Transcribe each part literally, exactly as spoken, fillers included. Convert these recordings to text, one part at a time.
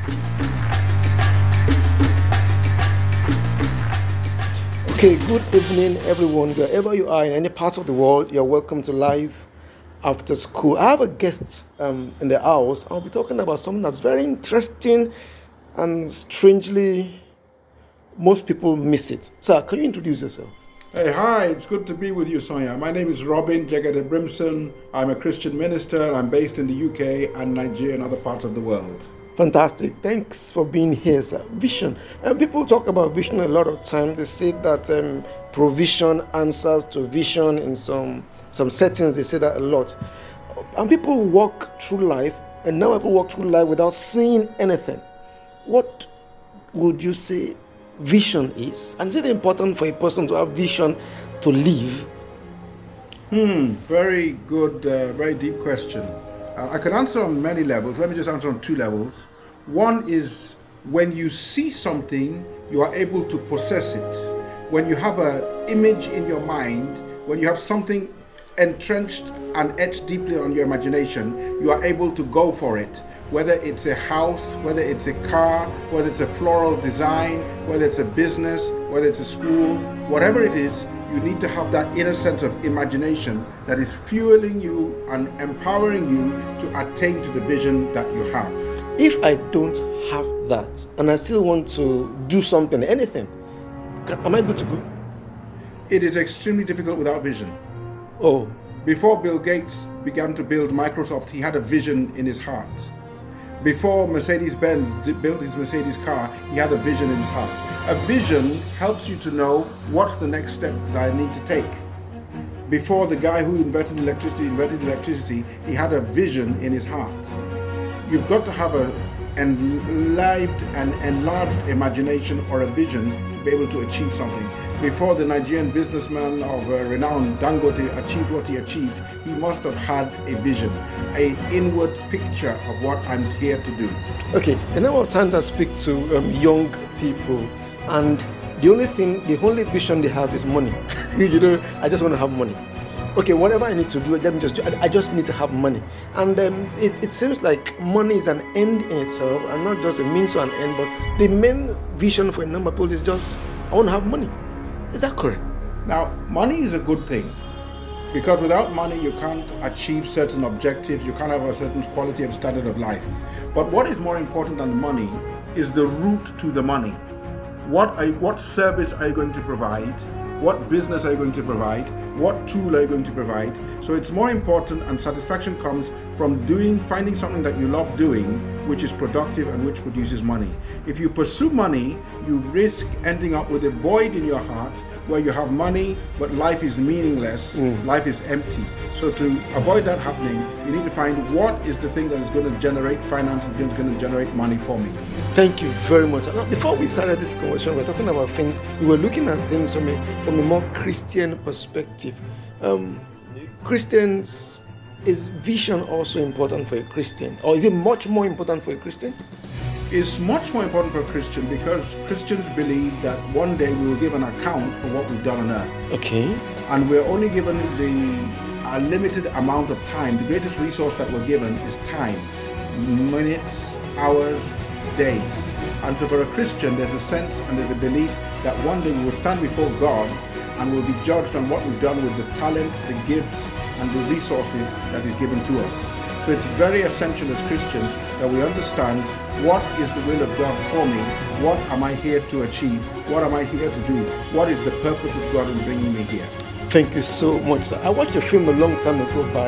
Okay, good evening, everyone. Wherever you are in any part of the world, you're welcome to Live After School. I have a guest um, in the house. I'll be talking about something that's very interesting and strangely, most people miss it. Sir, can you introduce yourself? Hey, hi, it's good to be with you, Sonia. My name is Robin Jegede Brimson. I'm a Christian minister. I'm based in the U K and Nigeria and other parts of the world. Fantastic. Thanks for being here, sir. Vision. And people talk about vision a lot of time. They say that um, provision answers to vision in some some settings. They say that a lot. And people walk through life, and now people walk through life without seeing anything. What would you say vision is? And is it important for a person to have vision to live? Hmm, very good, uh, very deep question. Uh, I can answer on many levels. Let me just answer on two levels. One is when you see something, you are able to possess it. When you have an image in your mind, when you have something entrenched and etched deeply on your imagination, you are able to go for it. Whether it's a house, whether it's a car, whether it's a floral design, whether it's a business, whether it's a school, whatever it is, you need to have that inner sense of imagination that is fueling you and empowering you to attain to the vision that you have. If I don't have that and I still want to do something, anything, am I good to go? It is extremely difficult without vision. Oh. Before Bill Gates began to build Microsoft, he had a vision in his heart. Before Mercedes-Benz built his Mercedes car, he had a vision in his heart. A vision helps you to know what's the next step that I need to take. Before the guy who invented electricity invented electricity, he had a vision in his heart. You've got to have a enlivened and enlarged imagination or a vision to be able to achieve something. Before the Nigerian businessman of uh, renown Dangote achieved what he achieved, he must have had a vision, an inward picture of what I'm here to do. Okay, a number of times I speak to um, young people, and the only thing, the only vision they have is money. You know, I just want to have money. Okay, whatever I need to do, let me just do. I, I just need to have money, and um, it, it seems like money is an end in itself, and not just a means to an end. But the main vision for a number of people is just, I want to have money. Is that correct? Now, money is a good thing, because without money you can't achieve certain objectives, you can't have a certain quality of standard of life. But what is more important than money is the route to the money. What are you, what service are you going to provide? What business are you going to provide? What tool are you going to provide? So it's more important, and satisfaction comes from doing, finding something that you love doing, which is productive and which produces money. If you pursue money, you risk ending up with a void in your heart where you have money, but life is meaningless, mm. life is empty. So to avoid that happening, you need to find what is the thing that is going to generate finance and is going to generate money for me. Thank you very much. Now, before we started this conversation, we were talking about things, we were looking at things from a, from a more Christian perspective. Um, Christians, is vision also important for a Christian? Or is it much more important for a Christian? It's much more important for a Christian because Christians believe that one day we will give an account for what we've done on earth. Okay. And we're only given the a limited amount of time. The greatest resource that we're given is time. Minutes, hours, days. And so for a Christian, there's a sense and there's a belief that one day we will stand before God and we'll be judged on what we've done with the talents, the gifts, and the resources that is given to us. So it's very essential as Christians that we understand what is the will of God for me, what am I here to achieve, what am I here to do, what is the purpose of God in bringing me here. Thank you so much, sir. I watched a film a long time ago by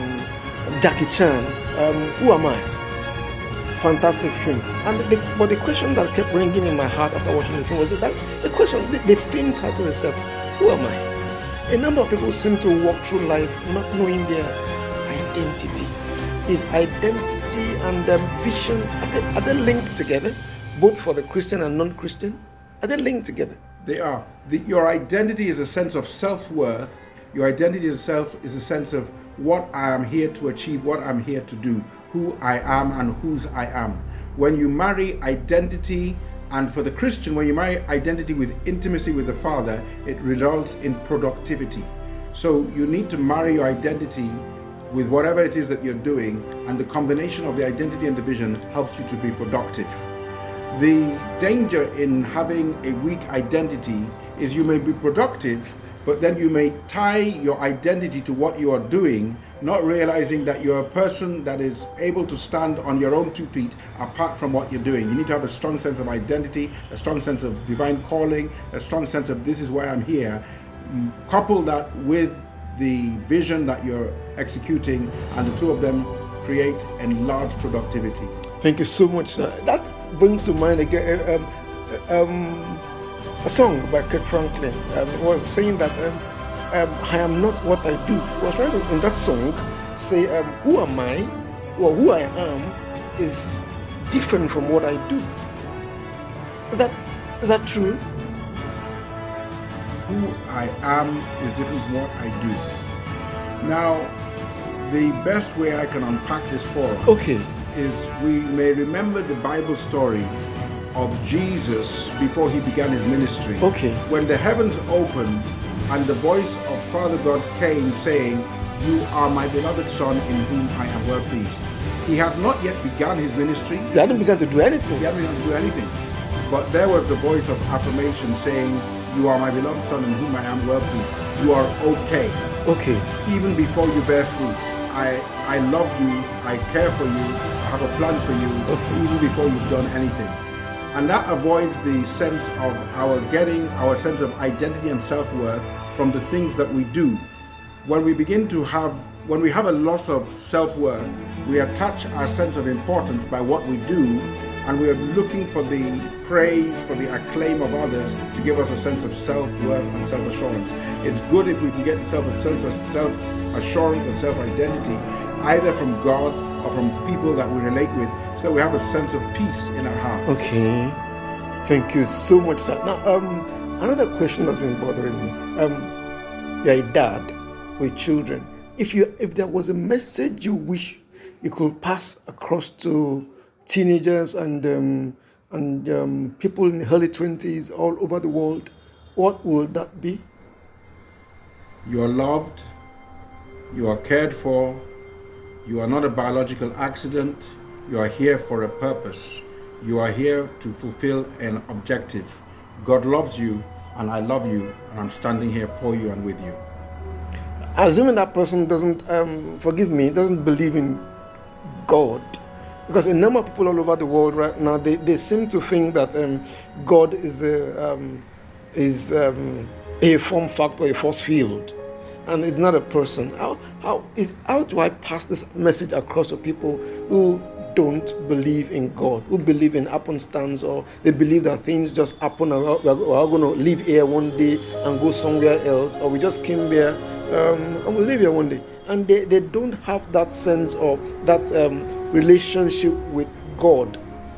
um, Jackie Chan, um, Who Am I? Fantastic film. And the, but the question that kept ringing in my heart after watching the film was that the question, the, the film title itself, who am I? A number of people seem to walk through life not knowing their identity. Is identity and um, vision, are they, are they linked together, both for the Christian and non-Christian? Are they linked together? They are. The, your identity is a sense of self-worth. Your identity itself is a sense of what I am here to achieve, what I'm here to do, who I am and whose I am. When you marry identity, and for the Christian, when you marry identity with intimacy with the Father, it results in productivity. So you need to marry your identity with whatever it is that you're doing, and the combination of the identity and the vision helps you to be productive. The danger in having a weak identity is you may be productive, but then you may tie your identity to what you are doing, not realizing that you're a person that is able to stand on your own two feet apart from what you're doing. You need to have a strong sense of identity, a strong sense of divine calling, a strong sense of this is why I'm here. Couple that with the vision that you're executing, and the two of them create enlarged productivity. Thank you so much, sir. That brings to mind again um, um, a song by Kirk Franklin. Um, it was saying that um, um, I am not what I do. He was trying to, in that song, say um, who am I, or who I am is different from what I do. Is that is that true? Who I am is different from what I do. Now, the best way I can unpack this for us okay. is we may remember the Bible story of Jesus before he began his ministry. Okay. When the heavens opened and the voice of Father God came saying, "You are my beloved Son in whom I am well pleased." He had not yet begun his ministry. So he hadn't begun to do anything. He hadn't begun to do anything. But there was the voice of affirmation saying, "You are my beloved Son in whom I am well pleased. You are okay. Okay. Even before you bear fruit, I, I love you, I care for you, I have a plan for you, Okay. even before you've done anything." And that avoids the sense of our getting our sense of identity and self-worth from the things that we do. When we begin to have, when we have a loss of self-worth, we attach our sense of importance by what we do, and we are looking for the praise, for the acclaim of others to give us a sense of self-worth and self-assurance. It's good if we can get the self sense of self-assurance and self-identity either from God or from people that we relate with, so that we have a sense of peace in our hearts. Okay. Thank you so much, sir. Now, um, another question that's been bothering me. Um, you're a dad with children. If you, if there was a message you wish you could pass across to teenagers and um, and um, people in the early twenties all over the world, what would that be? You are loved, you are cared for, you are not a biological accident, you are here for a purpose. You are here to fulfill an objective. God loves you, and I love you, and I'm standing here for you and with you. Assuming that person doesn't, um, forgive me, doesn't believe in God. Because a number of people all over the world right now, they, they seem to think that um, God is a um, is um, a form factor, a force field, and it's not a person. How how is how do I pass this message across to people who don't believe in God, who believe in happenstance, or they believe that things just happen and we're, we're going to live here one day and go somewhere else, or we just came here um, and we'll live here one day, and they, they don't have that sense or that um, relationship with God.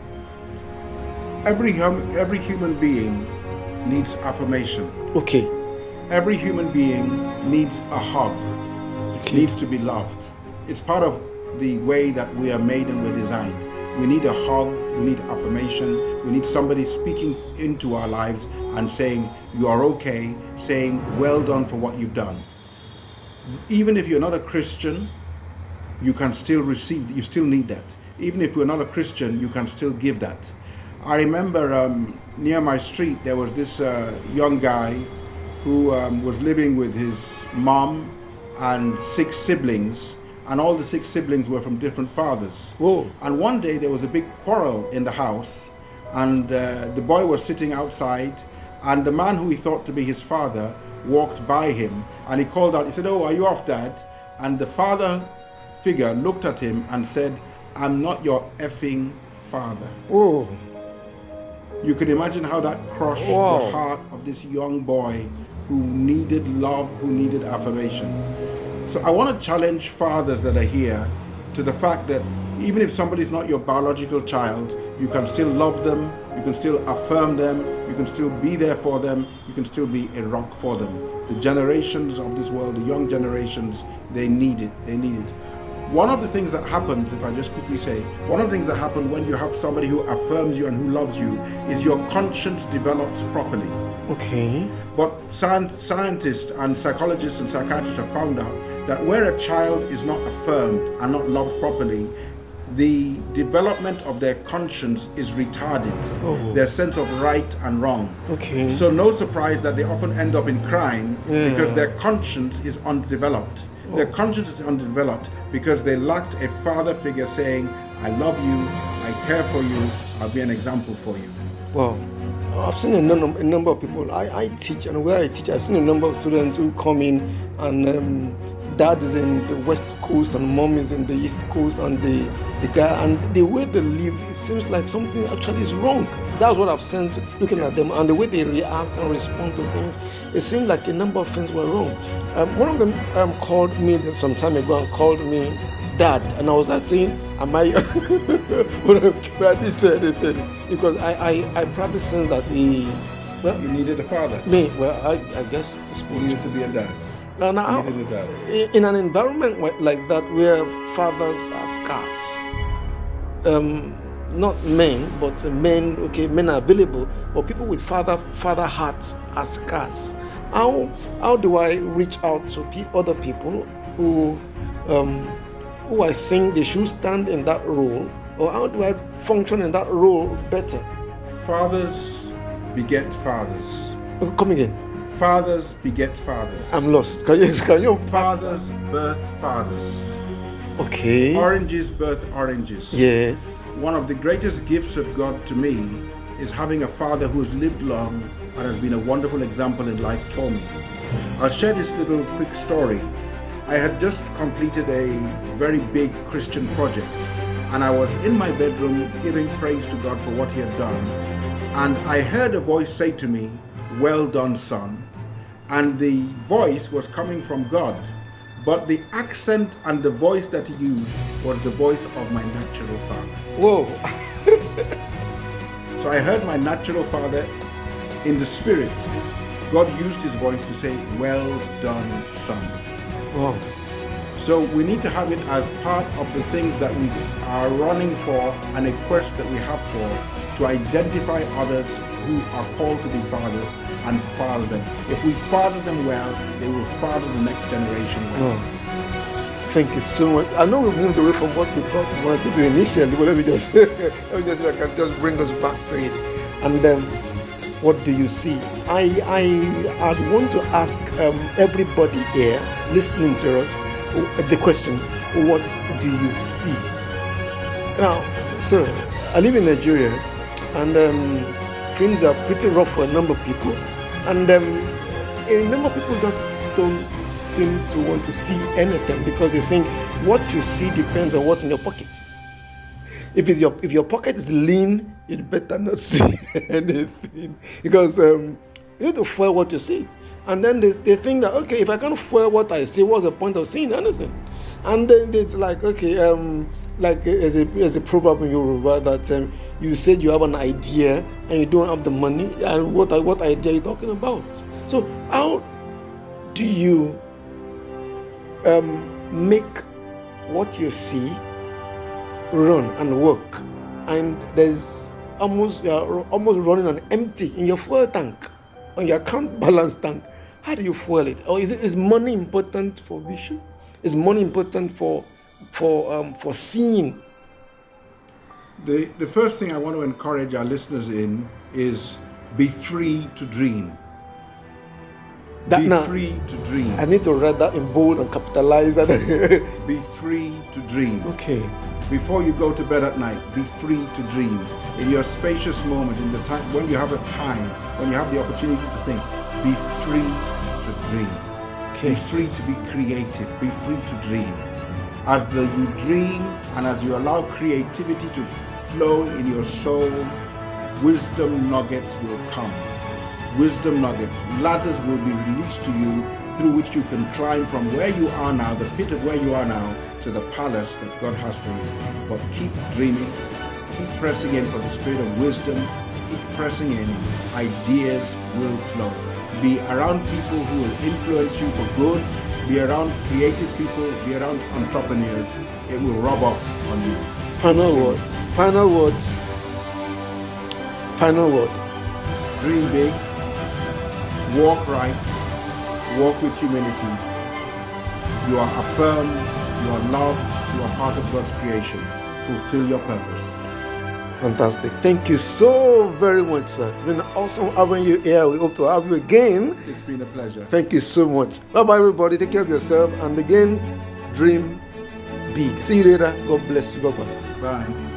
Every hum, every human being needs affirmation. Okay. Every human being needs a hug. Okay. Needs to be loved. It's part of the way that we are made and we're designed. We need a hug, we need affirmation, we need somebody speaking into our lives and saying, "You are okay," saying, "Well done for what you've done." Even if you're not a Christian, you can still receive, you still need that. Even if you're not a Christian, you can still give that. I remember um, near my street, there was this uh, young guy who um, was living with his mom and six siblings, and all the six siblings were from different fathers. Whoa. And one day there was a big quarrel in the house, and uh, the boy was sitting outside, and the man who he thought to be his father walked by him, and he called out, he said, "Oh, are you off, Dad?" And the father figure looked at him and said, "I'm not your effing father." Whoa. You can imagine how that crushed Wow. the heart of this young boy who needed love, who needed affirmation. So I want to challenge fathers that are here to the fact that even if somebody's not your biological child, you can still love them, you can still affirm them, you can still be there for them, you can still be a rock for them. The generations of this world, the young generations, they need it, they need it. One of the things that happens, if I just quickly say, one of the things that happens when you have somebody who affirms you and who loves you is your conscience develops properly. Okay. But science, scientists and psychologists and psychiatrists have found out that where a child is not affirmed and not loved properly, the development of their conscience is retarded, Oh. their sense of right and wrong. Okay. So no surprise that they often end up in crime Yeah. because their conscience is undeveloped. Their conscience is undeveloped because they lacked a father figure saying, I love you, I care for you, I'll be an example for you. Wow. I've seen a, num- a number of people. I, I teach, and where I teach, I've seen a number of students who come in, and um, dad is in the West Coast, and mom is in the East Coast, and the, the guy, and the way they live, it seems like something actually is wrong. That's what I've sensed looking at them, and the way they react and respond to things. It seemed like a number of things were wrong. Um, one of them um, called me some time ago and called me dad, and I was like saying, am I when I didn't say anything, because I, I, I probably sense that he, well, You needed a father. me, well, I, I guess this You needed to be a dad. now, now, You needed a dad. in an environment where- like that where fathers are scarce, um, not men, but men, okay, men are available, but people with father father hearts are scarce. How how do I reach out to pe- other people who um, who I think they should stand in that role, or how do I function in that role better? Fathers beget fathers. Oh, come again. Fathers beget fathers. I'm lost. Can you can you? Fathers birth fathers. Okay. Oranges birth oranges. Yes. One of the greatest gifts of God to me is having a father who has lived long and has been a wonderful example in life for me. I'll share this little quick story. I had just completed a very big Christian project, and I was in my bedroom giving praise to God for what He had done. And I heard a voice say to me, "Well done, son." And the voice was coming from God, but the accent and the voice that He used was the voice of my natural father. Whoa. So I heard my natural father in the spirit. God used His voice to say, "Well done, son." Wow. So we need to have it as part of the things that we are running for and a quest that we have for, to identify others who are called to be fathers and father them. If we father them well, they will father the next generation well. Oh, thank you so much. I know we moved away from what we thought we wanted to do initially, but let me just let me just I can just bring us back to it. And then, what do you see? I I I want to ask um, everybody here listening to us the question: what do you see? Now, sir, I live in Nigeria, and um, things are pretty rough for a number of people, and um, a number of people just don't seem to want to see anything because they think what you see depends on what's in your pocket. If it's your if your pocket is lean, you'd better not see anything because um, you need to fuel what you see. And then they, they think that, okay, if I can't fuel what I see, what's the point of seeing anything? And then it's like, okay, um, like as a, as a proverb in Yoruba that um, you said you have an idea and you don't have the money, and what what idea are you talking about? So how do you um, make what you see run and work? And there's almost you're almost running on empty in your fuel tank, on your account balance tank. How do you fuel it? Or is it is money important for vision? Is money important for for um, for seeing? The, the first thing I want to encourage our listeners in is be free to dream. That be now, free to dream. I need to write that in bold and capitalize it. Be free to dream. Okay. Before you go to bed at night, be free to dream. In your spacious moment, in the time when you have a time, when you have the opportunity to think, be free to dream. Okay. Be free to be creative. Be free to dream. As the, you dream and as you allow creativity to flow in your soul, wisdom nuggets will come. Wisdom nuggets, ladders will be released to you through which you can climb from where you are now, the pit of where you are now, to the palace that God has for you. But keep dreaming, keep pressing in for the spirit of wisdom, keep pressing in, ideas will flow. Be around people who will influence you for good, be around creative people, be around entrepreneurs. It will rub off on you. Final word. Final word. Final word. Dream big, walk right, walk with humility. You are affirmed, you are loved, you are part of God's creation. Fulfill your purpose. Fantastic. Thank you so very much, sir. It's been awesome having you here. We hope to have you again. It's been a pleasure. Thank you so much. Bye-bye, everybody. Take care of yourself. And again, dream big. See you later. God bless you. Bye-bye. Bye.